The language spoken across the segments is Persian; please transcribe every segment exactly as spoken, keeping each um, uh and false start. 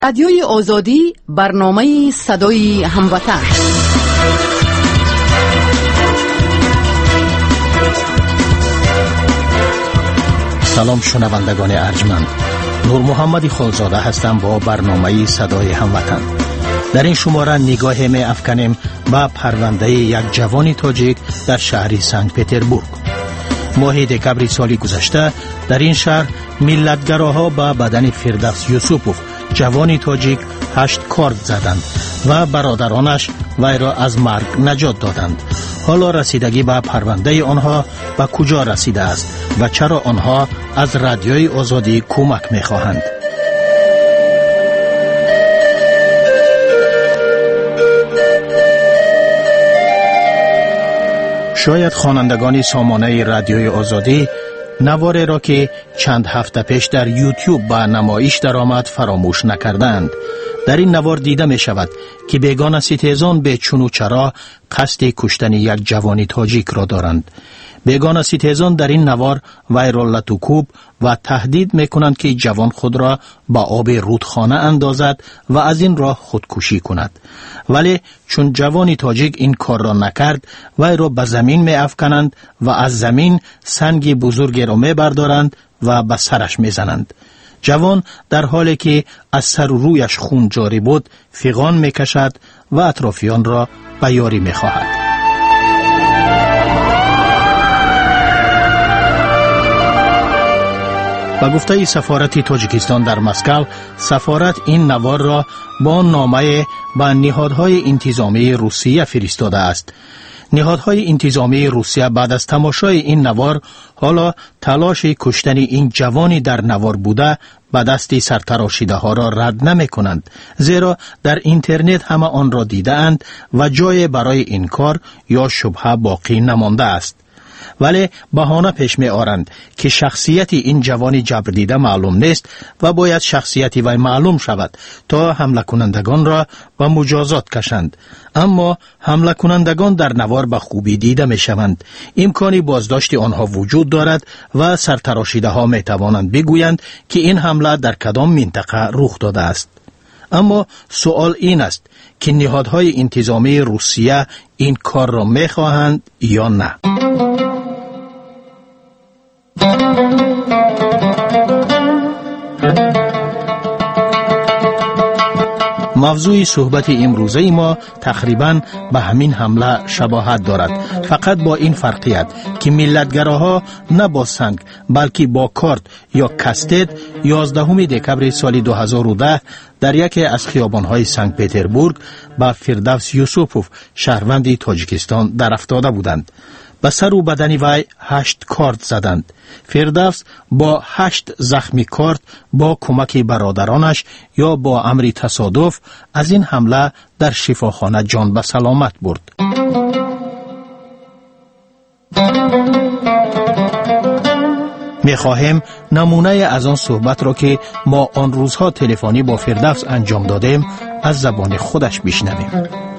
رادیوی آزادی، برنامه صدای هموطن. سلام شنوندگان ارجمند، نور محمد خالزاده هستم با برنامه صدای هموطن. در این شماره نگاه می افکنیم به پرونده یک جوان تاجیک در شهر سنت پتربورگ. ماه دکبر سال گذشته در این شهر ملتگراها به بدن فردوس یوسفوف جوانی تاجیک هشت کارد زدند و برادرانش وی را از مرگ نجات دادند. حالا رسیدگی به پرونده آنها به کجا رسیده است و چرا آنها از رادیوی آزادی کمک می خواهند؟ شاید خوانندگان سامانه رادیوی آزادی نواری را که چند هفته پیش در یوتیوب به نمایش درآمد فراموش نکردند. در این نوار دیده می شود که بیگانه ستیزان به چون و چرا قصد کشتن یک جوانی تاجیک را دارند. بیگانه ستیزان در این نوار وی را لطوکوب و تهدید می کنند که جوان خود را با آب رودخانه اندازد و از این راه خودکشی کند. ولی چون جوانی تاجیک این کار را نکرد، وی را به زمین می افکنند و از زمین سنگ بزرگی را می بردارند و به سرش می زنند. جوان در حالی که از سر و رویش خون جاری بود فیغان می کشد و اطرافیان را به یاری می خواهد. با گفته سفارت تاجیکستان در مسکو، سفارت این نوار را با نامه به نهادهای انتظامی روسیه فرستاده است. نهادهای انتظامی روسیه بعد از تماشای این نوار حالا تلاش کشتن این جوانی در نوار بوده به دست سرتراشیده ها را رد نمی کنند، زیرا در اینترنت همه آن را دیده اند و جای برای این کار یا شبهه باقی نمانده است. ولی بهانه پیش می آورند که شخصیت این جوانی جبر دیده معلوم نیست و باید شخصیت وی معلوم شود تا حمله کنندگان را به مجازات کشند. اما حمله کنندگان در نوار به خوبی دیده می شوند. امکانی بازداشت آنها وجود دارد و سرتراشیده ها می توانند بگویند که این حمله در کدام منطقه رخ داده است. اما سوال این است که نهادهای انتظامی روسیه این کار را می خواهند یا نه؟ موضوع صحبت امروزه ما تقریباً به همین حمله شباهت دارد، فقط با این فرقیت که ملتگراها نه با سنگ بلکه با کارد یا کستید یازدهم دکبر سال دو هزار و ده در یکی از خیابان‌های سنت پتربورگ به فردوس یوسفوف شهروند تاجیکستان در افتاده بودند. به سر و بدن وی هشت کارد زدند. فردوس با هشت زخمی کارد با کمک برادرانش یا با امر تصادف از این حمله در شفاخانه جان به سلامت برد. می خواهیم نمونه از آن صحبت را که ما آن روزها تلفنی با فردوس انجام دادیم از زبان خودش بشنویم.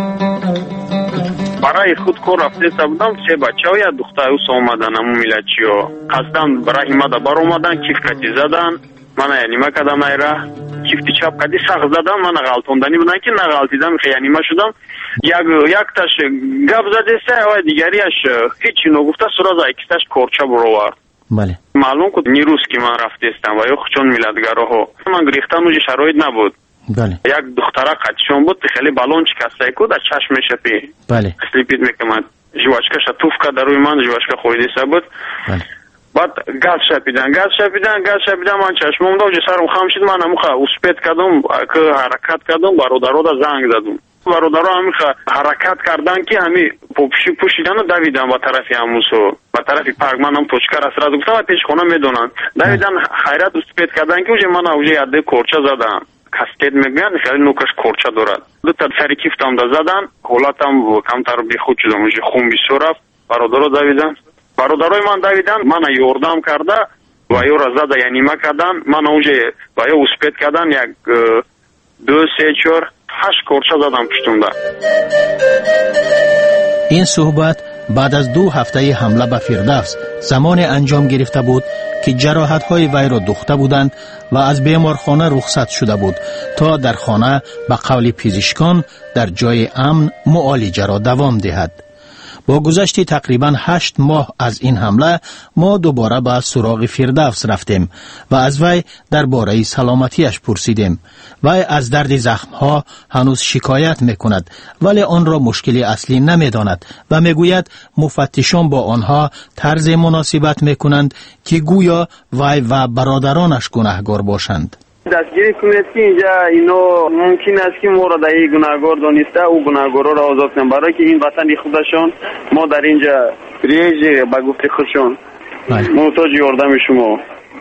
برای خود کار رفته بودم، سه بچه های دختر اوس آمدن، همون ملچی ها قصدن برای همه بر آمدن، کیف کتی زدن، من یعنیمه کدم ایره کیفتی چپ کتی سخت زدن، من غلطاندنی بودن که نغلطیدم یعنیمه شدم. یک یک تاش گپ زده سه و دیگریش هیچی نگفته سراز ایکستاش کورچه برآورد. بله معلوم کد نیروز که من رفته استم و یا چون ملتگراها من گریختم اوج شرایط نبود. بله یک دختره قدشون بود خیلی بالون چکسته کود از چشمش پی بله سلیپید میکمد جواشکش توف کرد روی من، جواشکه خویده سه بود. بله بعد گاز شپیدن گاز شپیدن گاز شپیدن من چشمم دو جسرم خام شد، من همخه اسپیت کردم که حرکت کردم برادرها دا زنگ زدم. برادرها همخه حرکت کردن که همی پوشی پوشیدن و دویدن با طرفی هموسو با طرفی پارک. من هم توچکر از را گفتم و پیش خونه میدونن دویدن خیرت اسپیت کردن که اوجه من اوجه یاده کورچه زدم. کاسکید میگن خیلی نوکش کورچه دارد. دو تا سری کیفتم دا زدن، حالتم کمتر بی خود شدم، اوجه خون بی سرفت. برادرها دویدن، برادرای من دویدن، من یوردم کرده و یو را زده یعنی ما کردن، من اوجه و یو اسپیت کردن یک دو سه چهار هشت کورچه زدم پشتم ده. این صحبت بعد از دو هفته حمله به فردوس زمان انجام گرفته بود که جراحت‌های وی را دوخته بودند و از بیمارخانه رخصت شده بود تا در خانه به قول پزشکان در جای امن معالجه را دوام دهد. با گذشت تقریباً هشت ماه از این حمله ما دوباره به سراغ فردوس رفتیم و از وی درباره سلامتیش پرسیدیم. وی از درد زخمها هنوز شکایت میکند ولی آن را مشکلی اصلی نمیداند و میگوید مفتشان با آنها طرز مناسبت میکنند که گویا وی و برادرانش گناهکار باشند. دستگیری کنید که اینجا اینو ممکن است که ما را در این گناهکار دانسته او گناهکارا را آزاد کنند، برای که این وطن خودشان ما در اینجا ریج به گفت خودشان محتاج یاردم شما.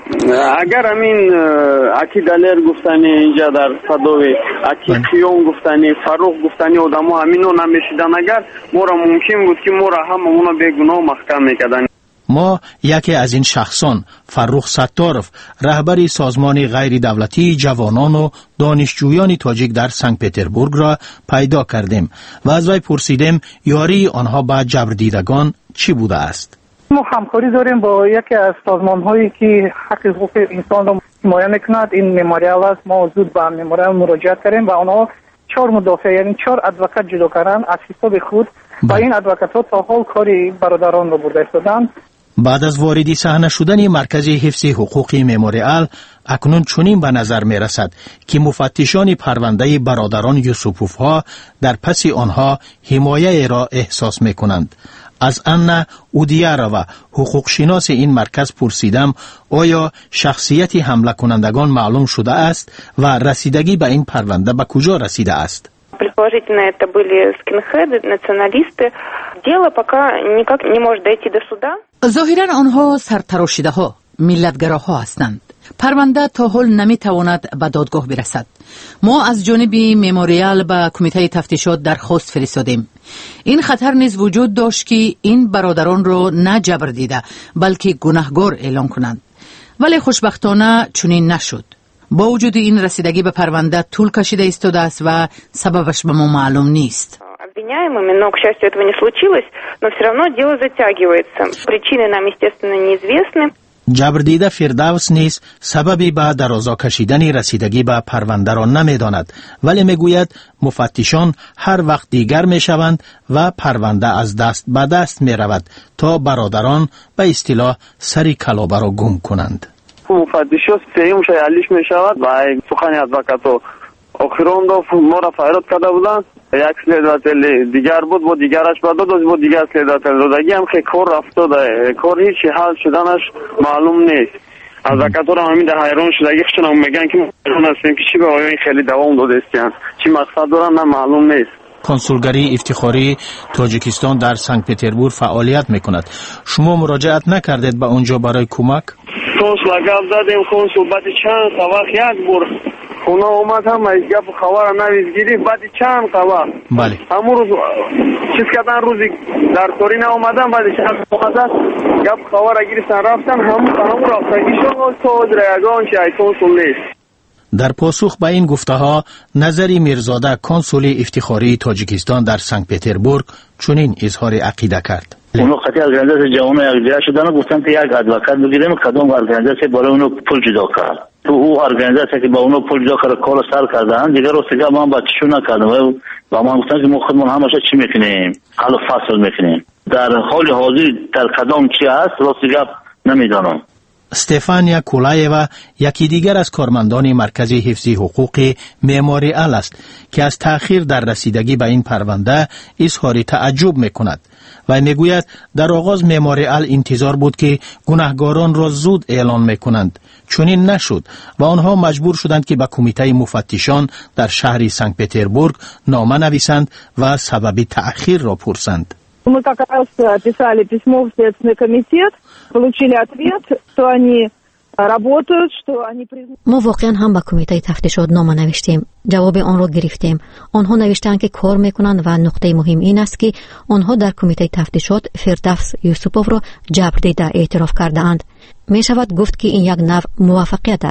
اگر همین اکی دلیر گفتنی اینجا در صدوی اکی خیام گفتنی فروخ گفتنی آدم ها همینو نمیشیدن، اگر ما را ممکن بود که ما را هم اونا بیگناه محکم میکردن. ما یکی از این شخصان فرخ ستارف رهبری سازمان غیر دولتی جوانان و دانشجویان تاجیک در سنت پتربورگ را پیدا کردیم و از وی پرسیدیم یاری آنها با جبردیدگان چی بوده است. ما همکاری داریم با یکی از سازمان هایی که حق حقوق انسان را حمایت میکند. این مموریال است. ما زود به مموریال مراجعه کردیم و آنها چهار مدافع یعنی چهار ادوکات جدا کردن از حساب خود و این ادوکات ها تا حال کاری برادران را برده استادند. بعد از واردی صحنه شدن مرکز حفظ حقوق مموریال اکنون چنین به نظر می رسد که مفتشان پرونده برادران یوسوپوف ها در پس آنها حمایه را احساس می کنند. از انا اودیارا و حقوق شناس این مرکز پرسیدم آیا شخصیت حمله کنندگان معلوم شده است و رسیدگی به این پرونده به کجا رسیده است؟ Предположительно, это были скинхеды, националисты. Дело пока никак не может дойти до суда. ظاهراً آنها سرتراشیده ها، ملتگراها هستند. پرونده تا حال نمیتواند به دادگاه برسد. ما از جانب مموریال به کمیته تفتیشات درخواست فرستادیم. این خطر نیز وجود داشت که این برادران را نه جبر دیده بلکه گناهکار اعلام کنند. ولی خوشبختانه چنین نشد. با وجود این رسیدگی به پرونده طول کشیده ایستاده است و سببش به ما معلوم نیست. Обвиняемыми, но, к счастью, этого не случилось, но все равно дело затягивается. Причины нам, естественно, неизвестны. جبردیده فردوس نیز سببی به درازا کشیدن رسیدگی به پرونده را نمیداند ولی میگوید مفتشان هر وقت دیگر میشوند و پرونده از دست به دست میرود تا برادران به اصطلاح سری کلابه را گم کنند. مفتشان سیمش حلش میشود و سخن ادوکاتو آخران دو ما را فریاد کرده بودند. یک سلیداتل دیگر بود با دیگرش بعد دو با دیگر سلیداتل رودگی هم خیلی کار افتاده، کار هیچ حل شدنش معلوم نیست. از دکتر همین در حیران شدگی خشون هم میگن که ما هستیم که چی به آیان خیلی دوام داده استیان چی مقصد دارن نه معلوم نیست. کنسولگری افتخاری تاجیکستان در سنت پتربورگ فعالیت میکند. شما مراجعت نکردید به اونجا برای کمک؟ کنسول گپ زدیم، کنسول بعد چند وقت یک بار خونه اومد هم از گپ خبر نویز گیری بعد چند وقت بله همون روز چیز کردن روزی در توری ناومدن بعد چند وقت گپ خبر گیری سن رفتن همون همون رفتگی شد تو درگان چه کنسول نیست. در پاسخ به این گفته ها نظری میرزاده کنسول افتخاری تاجیکستان در سنت پتربورگ چنین اظهار عقیده کرد. اونو خطی ارگانیزاسیون جوان یک جا شدن گفتن که یک ادوکات بگیریم کدوم ارگانیزاسیون برای اونو پول جدا کرد. تو او ارگانیزاسیون که با اونو پول جدا کرد کار سر کردن دیگه رو سگا ما با چشون نکردم و با ما گفتن که ما خودمون همشه چی میکنیم حل و فصل میکنیم در حال حاضر در کدام چی هست راست گپ نمیدانم. استفانیا کولایوا یکی دیگر از کارمندان مرکز حفظ حقوق مموریال است که از تأخیر در رسیدگی به این پرونده اظهار تعجب میکند و میگوید در آغاز مموریال انتظار بود که گناهکاران را زود اعلان میکنند. چنین نشد و آنها مجبور شدند که به کمیته مفتشان در شهر سنت پتربورگ نامه نویسند و سبب تأخیر را پرسند. Мы как раз писали письмо в Следственный комитет, получили ответ, что они работают, что они признают. ما واقعا هم به کمیته تفتیشات نامه نوشتیم. جواب آن را گرفتیم. آنها نوشتند که کار میکنند و نقطه مهم این است که آنها در کمیته تفتیشات فردوس یوسوپوف را جبر دیده اعتراف کرده اند. می شود گفت که این یک نوع موافقت است.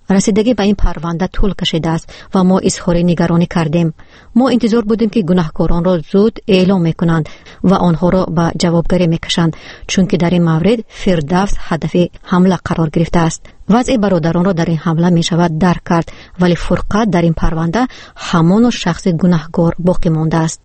رسیدگی به این پرونده طول کشیده است و ما اظهار نگرانی کردیم. ما انتظار بودیم که گناهکاران را زود اعلام میکنند و آنها را به جوابگیری میکشند، چون که در این مورد فردوس هدف حمله قرار گرفته است. وضع برادران را در این حمله می شود درک کرد، ولی فرقت در این پرونده همان شخص گناهکار باقی مانده است.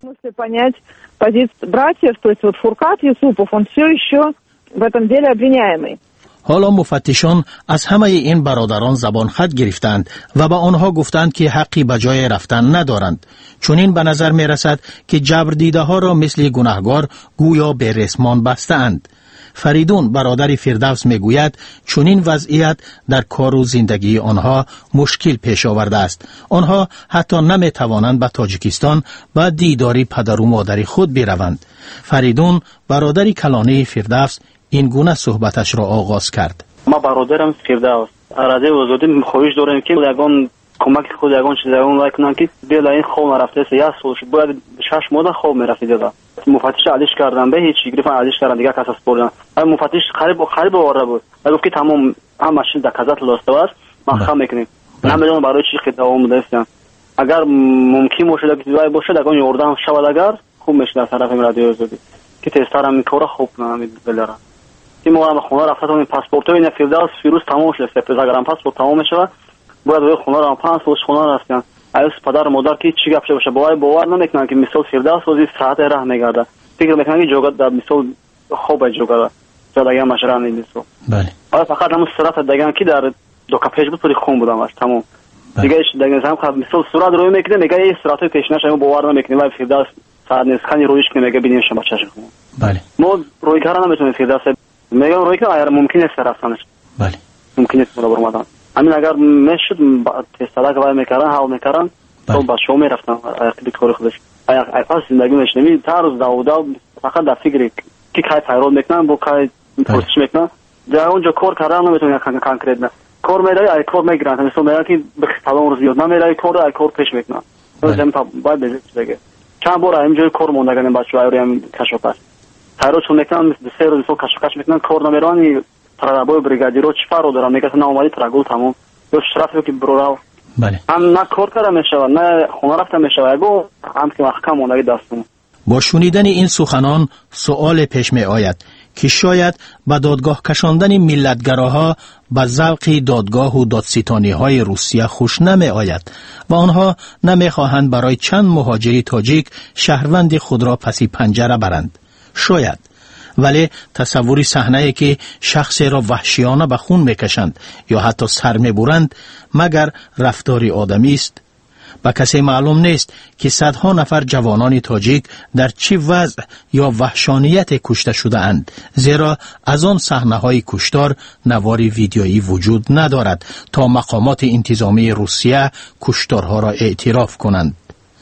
حالا مفتشان از همه این برادران زبان خط گرفتند و به آنها گفتند که حقی به جای رفتن ندارند، چون این به نظر می رسد که جبر دیده ها را مثل گناهکار گویا به رسمان بستند. فریدون برادر فردوس می گوید چون این وضعیت در کار و زندگی آنها مشکل پیش آورده است. آنها حتی نمی توانند به تاجیکستان و دیداری پدر و مادر خود بروند. فریدون برادر کلانه فردوس این گونه صحبتش را آغاز کرد. ما برادرم فردوس اراده آزادی خواهش داریم که یگان کمک خود یگان چیز یگان لایک کنن که دل این خواب نرفته است. یک سال شد باید شش ماه خواب میرفت دیگه. مفتش علیش کردن به هیچ گرفتن علیش کردن دیگه کس است بردن. مفتش قریب قریب آورده بود. گفت که تمام هم ماشین در کازات لاسته است. ما خام میکنیم. نمیدونم برای چی خیلی دوام داشتن. اگر ممکن باشه که جای باشه یگان یوردان شود اگر خوب میشه در طرف رادیو آزادی که تستارم میکره خوب نمیدونم. که ما خونه رفتم این پاسپورت این فردوس فیروز تمام شد. اگرم پاسپورت تمام شد باید روی خونه را پنج روز خونه رفتن. ایس پدر مادر کی چی گپ باشه باید باور نمیکنن که مثال فردوس روزی ساعت راه میگرده. فکر میکنن که جوگا در مثال خوب جوگا در دیگه مشرا نیست. بله. حالا فقط همون صورت دیگه کی در دو کپیج بود پری خون بودم است تمام. دیگه دیگه هم خب مثال صورت روی میکنه میگه این صورت پیشنش شما باور نمیکنه ولی فردوس ساعت نیست خانی رویش که میگه ببینیم شما چه خون. بله. ما روی کار نمیتونیم فردوس میگم روی که اگر ممکنه است رفتنش. بله. ممکنه است برابر اومدن. همین اگر میشد تستالا که باید میکردن حال میکردن تو با شما میرفتن اقلی کار خودش اقل زندگی نشنمی تا روز داودا فقط در فکری که کای پیرول میکنن با کای پرسش میکنن در اونجا کار کردن نمیتونن کانکریت نه کار میره ای کار میگیرن مثلا میگن که بخوام روز یاد نمیره کار ای کار پیش میکنن لازم تا باید بگه چند بار اینجا کار موندگان بچه‌ها رو هم کشف است پیرول چون میکنن سه روز تو کشف کش میکنن کار نمیرانی ترابو بریگادیرو چفارو دارم میگه نه اومدی تراگل تمام تو شرافی که برو بله هم نه کار کردم میشه نه خونه رفتم میشه گو هم که محکم اونایی دستم. با شنیدن این سخنان سوال پیش می آید که شاید به دادگاه کشاندن ملتگراها به ذوق دادگاه و دادستانی های روسیه خوش نمی آید و آنها نمی خواهند برای چند مهاجری تاجیک شهروند خود را پسی پنجره برند. شاید، ولی تصوری صحنه‌ای که شخصی را وحشیانه به خون میکشند یا حتی سر میبرند مگر رفتاری آدمی است؟ به کسی معلوم نیست که صدها نفر جوانان تاجیک در چه وضع یا وحشانیت کشته شده اند، زیرا از آن صحنه‌های کشتار نواری ویدیویی وجود ندارد تا مقامات انتظامی روسیه کشتارها را اعتراف کنند.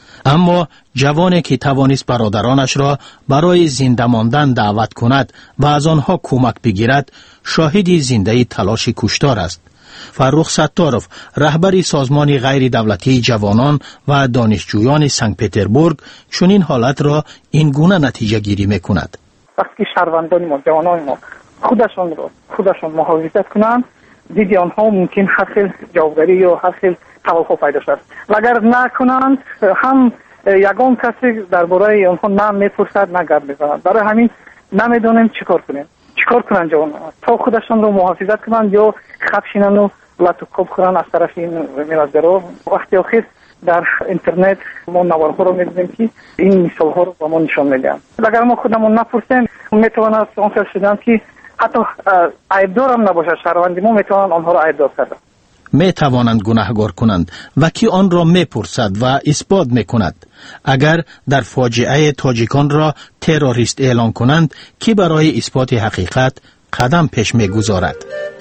اما جوانی که توانست برادرانش را برای زنده ماندن دعوت کند و از آنها کمک بگیرد شاهد زنده تلاش کشتار است. فرخ ستارف رهبر سازمان غیر دولتی جوانان و دانشجویان سنت پترزبورگ چنین حالت را این گونه نتیجه گیری میکند. وقتی شهروندان ما جوانان ما خودشان را خودشان محافظت کنند دیدی آنها ممکن هر خیل جوابداری یا هر خیل توافق پیدا شد و اگر نکنند هم یگان کسی درباره آنها نه میپرسد نه گپ میزند. برای همین نمیدونیم چیکار کنیم چیکار کنن جوانان تا خودشان رو محافظت کنند یا خفشینن و لطوکوب کنن از طرف این میلادگرا. وقتی آخر در اینترنت ما نوارها رو می‌بینیم که این مثال‌ها رو با ما نشان میدن. اگر ما خودمون نپرسیم میتواند آنچه شدن که حتی عیبدار هم نباشه شهروندی ما میتوانند آنها را عیبدار کردن. می توانند گناهکار کنند و کی آن را می پرسد و اثبات می کند. اگر در فاجعه تاجیکان را تروریست اعلان کنند کی برای اثبات حقیقت قدم پیش می گذارد.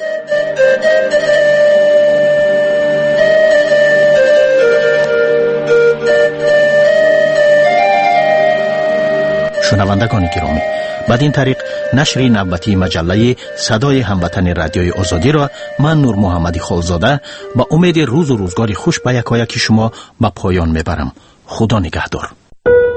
شنوندگان گرامی، بدین طریق نشر نوبتی مجله صدای هموطن رادیوی آزادی را من نور محمدی خالزاده با امید روز و روزگاری خوش به یکایک شما به پایان میبرم. خدا نگهدار.